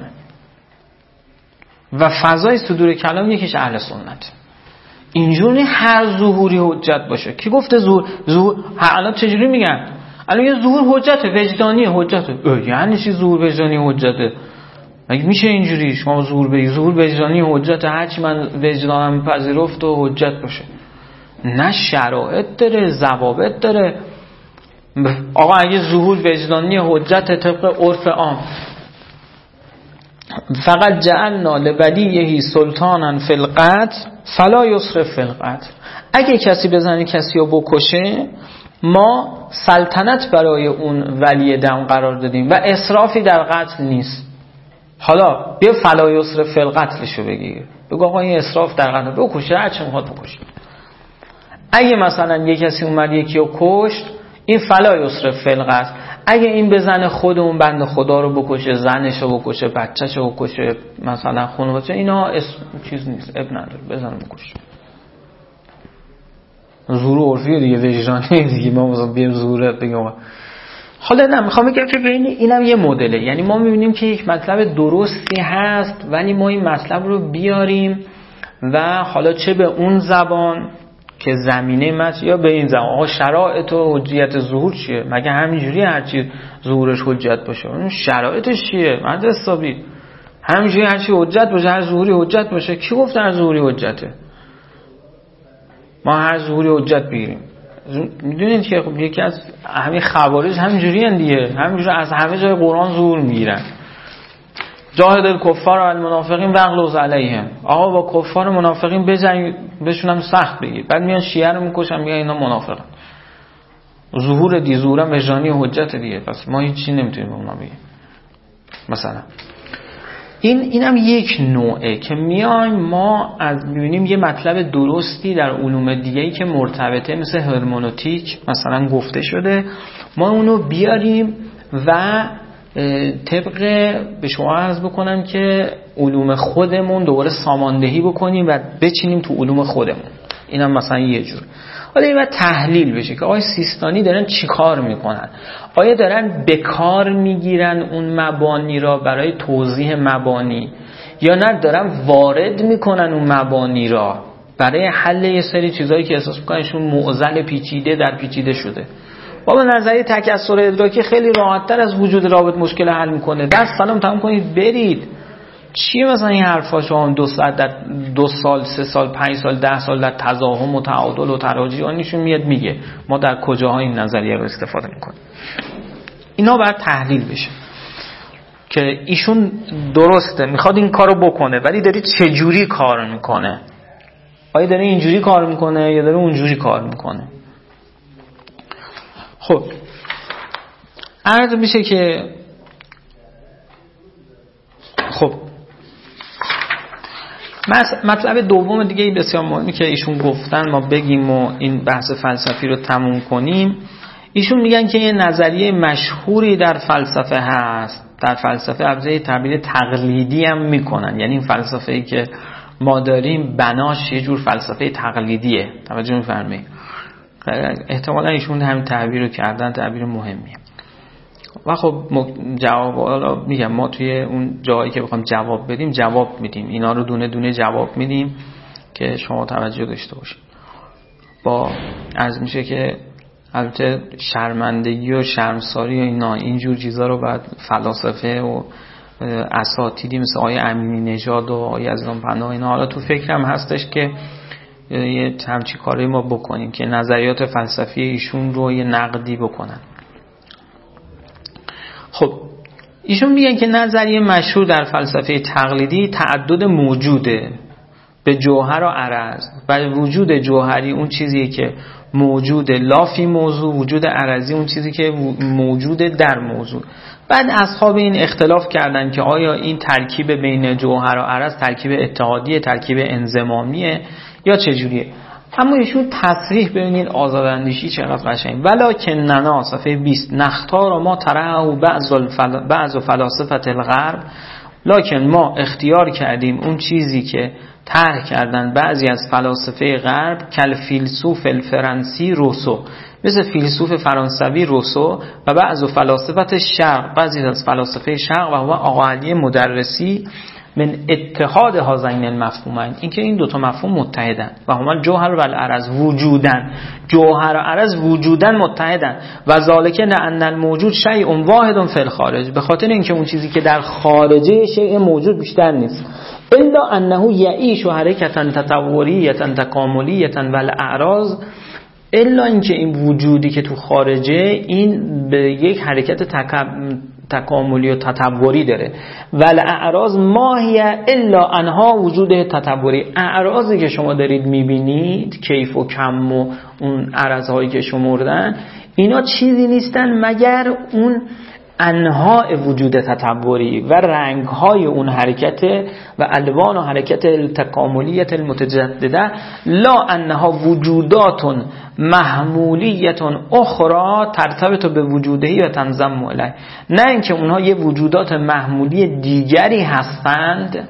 و فضای صدور کلام یکیش اهل سنت. اینجوری هر ظهوری حجت باشه. کی گفته ظهور ظهور الان چجوری میگن؟ الان یه ظهور حجته، وجدانی حجته. یعنی چی ظهور وجدانی حجته؟ مگه میشه اینجوری شما ظهور بگی ظهور وجدانی حجت هرچی من وجدانم پذیرفت و حجت باشه؟ نه، شرایط داره، ضوابط داره. آقا اگه ظهور وجدانی حجت طبق عرف عام، فقط جعلنا لولیه سلطانا فی القتل فلا یسرف فی القتل. اگه کسی بزنه کسی رو بکشه ما سلطنت برای اون ولی دم قرار دادیم و اسرافی در قتل نیست. حالا بیا فلا یسرف فی القتلشو بگیر، بگو آقا این اسراف در قتل، بکشه هر چی میخواد بکشه. اگه مثلا یه کسی اومد یکی رو کشت، این فلا یسرف فی القتل. اگه این بزنه خود اون بنده خدا رو بکشه، زنشو بکشه، بچه‌شو بکشه، مثلا خانواده‌شو، اینا اسم چیز نیست، اب نداره، بزنه بکشه. زور عرفی دیگه، وجدانی دیگه. ما مثلا بیم زوره بگم. حالا نه میخوام بگم که ببین اینم یه مدله. یعنی ما میبینیم که یک مطلب درستی هست ولی ما این مطلب رو بیاریم و حالا چه به اون زبان که زمینه متن یا به این زبان آقا شرایط و حجیت ظهور چیه؟ مگه همینجوری هرچی ظهورش حجت باشه؟ اون شرایطش چیه؟ مرد حسابی همینجوری هرچی حجت باشه، هر ظهوری حجت باشه؟ کی گفت هر ظهوری حجته؟ ما هر ظهوری حجت بگیریم. میدونید که خب یکی از همین خوارج همینجوری ان دیگه، همینجوری از همه جای قرآن ظهور میگیرن. جاهد الکفار و المنافقین واغلظ علیهم. آقا با کفار و منافقین بجنگ، بهشون سخت بگیر. بعد میان شیعه رو میکشن، میگن اینا منافقن. ظهور دی ظهورم وجدانی حجت دیگه، پس ما هیچ چی نمیتونیم به اونا بگیم. مثلا این اینم یک نوعه که میایم ما از میبینیم یه مطلب درستی در علوم دیگه‌ای که مرتبطه مثل هرمنوتیک مثلا گفته شده، ما اونو بیاریم و طبق به شما عرض بکنم که علوم خودمون دوباره ساماندهی بکنیم و بچینیم تو علوم خودمون. اینم مثلا یه جور. حالا این باید تحلیل بشه که آقای سیستانی دارن چی کار میکنن. آیا دارن به کار میگیرن اون مبانی را برای توضیح مبانی، یا نه دارن وارد میکنن اون مبانی را برای حل یه سری چیزایی که احساس میکننشون معضل پیچیده در پیچیده شده. با نظریه تکثر ادراکی خیلی راحت‌تر از وجود رابط مشکل حل میکنه. بس سلام تمام کنید برید. چیه مثلا این حرفا شما دو ساعت در دو سال سه سال پنج سال ده سال در تضاهم و تعادل و تراجی آنیشون میاد میگه ما در کجاها این نظریه رو استفاده میکنیم. اینا باید تحلیل بشه که ایشون درسته میخواد این کارو بکنه ولی داره چه جوری کار میکنه. آیا داره اینجوری کار میکنه یا داره اونجوری کار میکنه. خب عرض میشه که خب مطلب دوم دیگه بسیار مهمی که ایشون گفتن ما بگیم و این بحث فلسفی رو تموم کنیم. ایشون میگن که یه نظریه مشهوری در فلسفه هست، در فلسفه البته تعبیر تقلیدی هم میکنن، یعنی این فلسفه‌ای که ما داریم بناش یه جور فلسفه تقلیدیه. توجه می‌فرمایید؟ احتمالاً ایشون همین تعبیر رو کردن، تعبیر مهمیه. و خب جواب حالا میگم ما توی اون جایی که بخوام جواب بدیم جواب میدیم، اینا رو دونه دونه جواب میدیم که شما توجه داشته باشید. با عرض میشه که البته شرمندگی و شرمساری و اینا اینجور چیزا رو بعد فلاسفه و اساتیدی مثل آقای امینی نژاد و آقای عزیزان پناه اینا حالا تو فکرم هستش که یه همچی کاری ما بکنیم که نظریات فلسفی ایشون رو یه نقدی بکنن. خب ایشون میگن که نظریه مشهور در فلسفه تقلیدی تعدد موجوده به جوهر و عرض، و وجود جوهری اون چیزیه که موجود لافی موضوع، وجود عرضی اون چیزی که موجود در موضوع. بعد اصحاب این اختلاف کردن که آیا این ترکیب بین جوهر و عرض ترکیب اتحادیه، ترکیب انضمامیه یا چجوریه. اما ایشون تصریح ببینید آزاداندیشی چقدر قشنگ. ولکننا صفحه بیست نختار ما تراه بعض الفل... بعض فلاسفه الغرب، لکن ما اختیار کردیم اون چیزی که طرح کردن بعضی از فلاسفه غرب، کل فیلسوف الفرانسی روسو، مثل فیلسوف فرانسوی روسو، و بعض فلاسفه شرق، بعضی از فلاسفه شرق و هو آقا علی مدرسی، من اتحاد هذین المفهومین، اینکه این دوتا مفهوم متحدن، و هما جوهر و العرض وجودن، جوهر و عرض وجودن متحدن، و ذالک لأن الموجود شیء واحد فی الخارج، به خاطر اینکه اون چیزی که در خارجه شیء موجود بیشتر نیست، الا انه یعیش حرکتا تطوریه تکاملیه و الاعراض، الا اینکه این وجودی که تو خارجه این به یک حرکت تک... تکاملی و تطوری داره، ولی اعراض ما هی الا انها وجود تطوری. اعراضی که شما دارید میبینید، کیف و کم و اون عرضهایی که شمردن، اینا چیزی نیستن مگر اون انواع وجود تطوری و رنگ‌های اون حرکت و الوان و حرکت التکاملیت المتجدده، لا انها وجودات محمولیت اخرى ترتبط به وجودهی و تنضم الیه، نه اینکه اونها یه وجودات محمولی دیگری هستند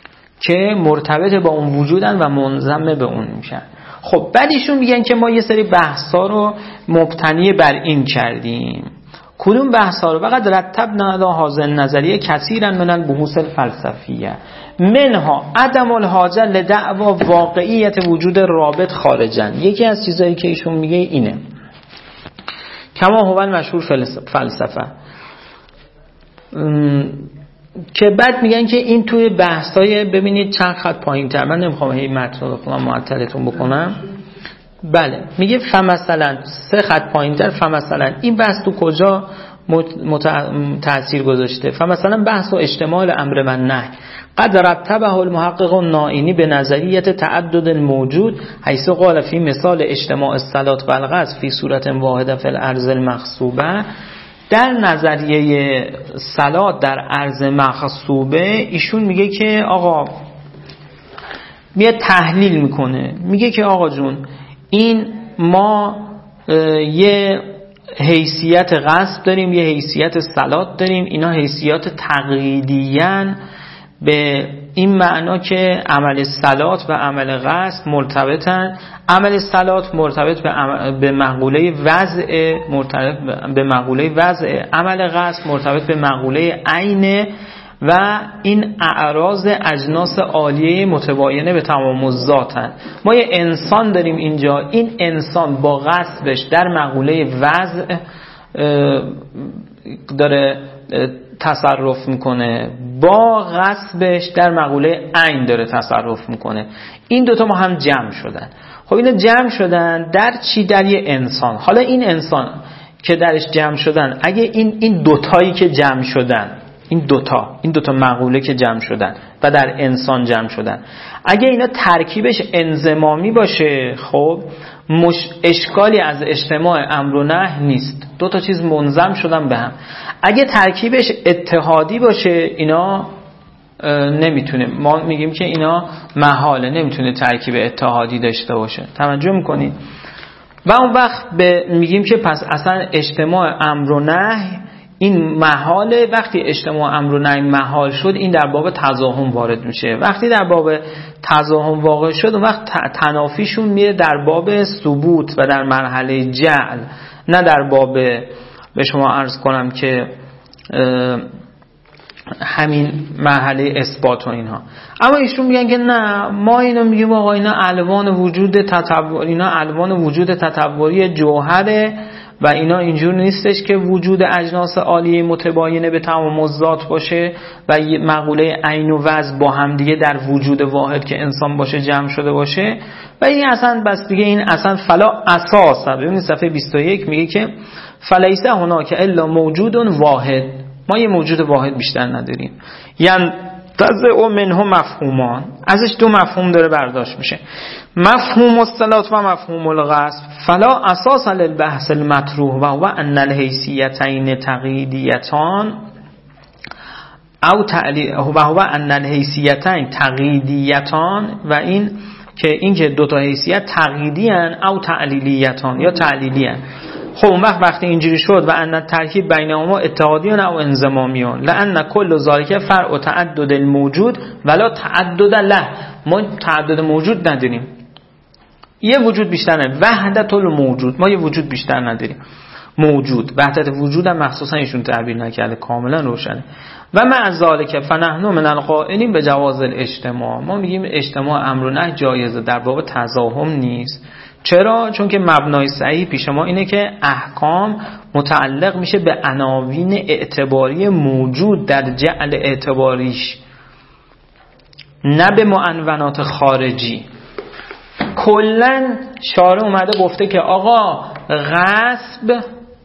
که مرتبط با اون وجودن و منضم به اون میشن. خب بعدیشون میگن که ما یه سری بحثا رو مبتنی بر این کردیم. کدوم بحثا رو؟ وقد رتبنا علی هذه النظریه کثیرا من البحوث الفلسفیه، منها عدم الحاجه لدعوا واقعیت وجود رابط خارجا. یکی از چیزایی که ایشون میگه اینه، کما هو المشهور فلسفه، که بعد میگن که این توی بحثای، ببینید چند خط پایین تر، من نمیخوام هی متن رو بخونم معطلتون بکنم. بله میگه فمثلا سه خط پایینتر، فمثلا این بحث تو کجا مت... تأثیر گذاشته؟ فمثلا بحث و اجتماع الامر و نهی قد رتبه المحقق النائینی به نظریت تعدد الموجود، حیث قال فی مثال اجتماع الصلات و الغسل فی صورت واحده فی الارض المغصوبه. در نظریه صلات در ارض مغصوبه ایشون میگه که آقا میاد تحلیل میکنه، میگه که آقا جون این ما یه حیثیت غصب داریم، یه حیثیت صلات داریم، اینا حیثیت تقلیدیان، به این معنا که عمل صلات و عمل غصب مرتبطن. عمل صلات مرتبط به مقوله وضع، مرتبط به مقوله وضع، عمل غصب مرتبط به مقوله عین، و این اعراض اجناس عالیه متباینه به تمام الذاتن. ما یه انسان داریم اینجا، این انسان با غصبش در مقوله وضع داره تصرف میکنه، با غصبش در مقوله عین داره تصرف میکنه. این دوتا ما هم جمع شدن. خب اینا جمع شدن در چی؟ در یه انسان. حالا این انسان که درش جمع شدن، اگه این این دوتایی که جمع شدن، این دوتا این دوتا مقوله که جمع شدن و در انسان جمع شدن، اگه اینا ترکیبش انضمامی باشه، خب مش... اشکالی از اجتماع امر و نهی نیست، دو تا چیز منضم شدن به هم. اگه ترکیبش اتحادی باشه، اینا نمیتونه، ما میگیم که اینا محاله، نمیتونه ترکیب اتحادی داشته باشه. توجه میکنید؟ و اون وقت به میگیم که پس اصلا اجتماع امر و نهی این محال وقتی اجتماع امر و نهی محال شد این در باب تزاحم وارد میشه. وقتی در باب تزاحم واقع شد اون وقت تنافیشون میره در باب ثبوت و در مرحله جعل، نه در باب به شما عرض کنم که همین مرحله اثبات و اینها. اما ایشون میگن که نه، ما اینو میگیم آقا اینا الوان وجود تطور، اینا الوان وجود تطوری جوهره و اینا اینجور نیستش که وجود اجناس عالیه متباینه به تمام ذات باشه و مقوله عین و وضع با هم دیگه در وجود واحد که انسان باشه جمع شده باشه و این اصلا بس دیگه این اصلا فلا اساس. ببینید صفحه بیست و یک میگه که فلیس هناک الا موجود واحد، ما یه موجود واحد بیشتر نداریم. یعنی تزع منه مفهومان، ازش دو مفهوم داره برداشت میشه، مفهوم الصلات و مفهوم الغصب. فلا اساس للبحث المطروح و هو ان الحیثیتین تقییدیتان او تعلیل و هو ان الحیثیتین تقییدیتان و این که این که دو تا حیثیت تقییدی ان او تعلیلیتان یا تعلیلی ان. خب اون وقت وقتی اینجوری شد و ان ترکیب بینهما اتحادیون او انضمامیون لان کل ذالک فرع تعدد الموجود ولا تعدد له، ما تعدد موجود نداریم، یه وجود بیشتر نداریم، وحدت الموجود، ما یه وجود بیشتر نداریم. موجود وحدت وجود هم مخصوصا ایشون تعبیر نکرده، کاملا روشنه. و مع ذالک فنحن من القائلین به جواز الاجتماع، ما میگیم اجتماع امر و نهی جایزه، در باب تزاحم نیست. چرا؟ چون که مبنای صحیح پیش ما اینه که احکام متعلق میشه به عناوین اعتباری موجود در جعل اعتباریش، نه به معنونات خارجی. کلن شارع اومده گفته که آقا غصب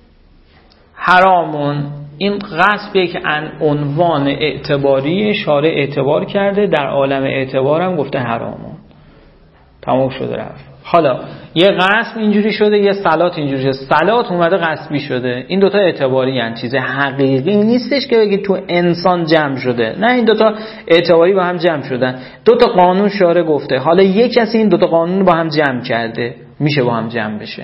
حرامون، این غصب یک عنوان اعتباری شارع اعتبار کرده، در عالم اعتبار هم گفته حرامون، تمام شده رفت. حالا یه غصب اینجوری شده، یه صلات اینجوری شده، صلات اومده غصبی شده، این دوتا اعتباری یعنی چیز حقیقی نیستش که بگی تو انسان جمع شده، نه این دوتا اعتباری با هم جمع شدن، دوتا قانون شارع گفته، حالا یک کسی این دوتا قانون با هم جمع کرده، میشه با هم جمع بشه.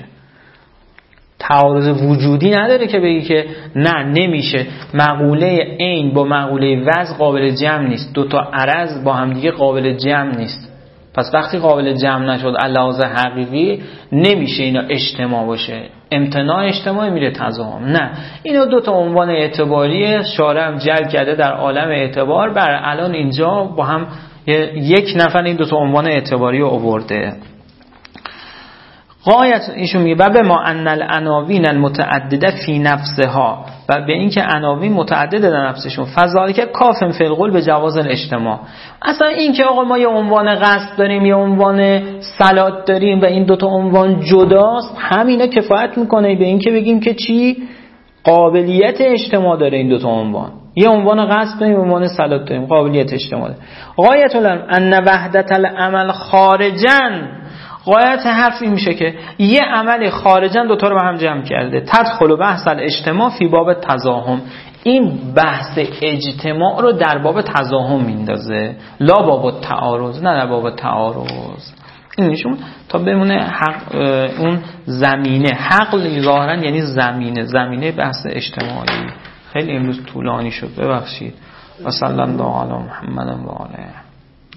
تعارض وجودی نداره که بگی که نه نمیشه، مقوله عین با مقوله وضع قابل جمع نیست، دوتا عرض با هم دیگه قابل جمع نیست. پس وقتی قابل جمع نشد علاوه حقیقی نمیشه اینا اجتماع باشه، امتناع اجتماع میره تزاحم. نه، اینا دو تا عنوان اعتباری شارع هم جعل کرده در عالم اعتبار، بر الان اینجا با هم یک نفر این دو تا عنوان اعتباری رو آورده. غایت ایشون میگه و به ما ان العناوین المتعدده فی نفسها، و به این که عناوین متعدده در نفسشون، فذالک کافن فی القول به جواز الاجتماع. اصلا این که آقا ما یه عنوان قصد داریم یه عنوان صلات داریم و این دوتا عنوان جداست، همینا کفایت میکنه به این که بگیم که چی؟ قابلیت اجتماع داره این دوتا عنوان. یه عنوان قصد داریم عنوان صلات داریم، قابلیت اجتماع داره. غایت العلم ان وحدت العمل خارجا، غایت حرف این میشه که یه عمل خارجا دوتا رو به هم جمع کرده. تدخل بحث الاجتماع فی باب تزاحم، این بحث اجتماع رو در باب تزاحم میندازه، لا باب تعارض، نه در باب تعارض. این نشون تا بمونه حق اون زمینه، حق ظاهرا یعنی زمینه، زمینه بحث اجتماعی. خیلی امروز طولانی شد، ببخشید. و صلی الله علی محمد و آله.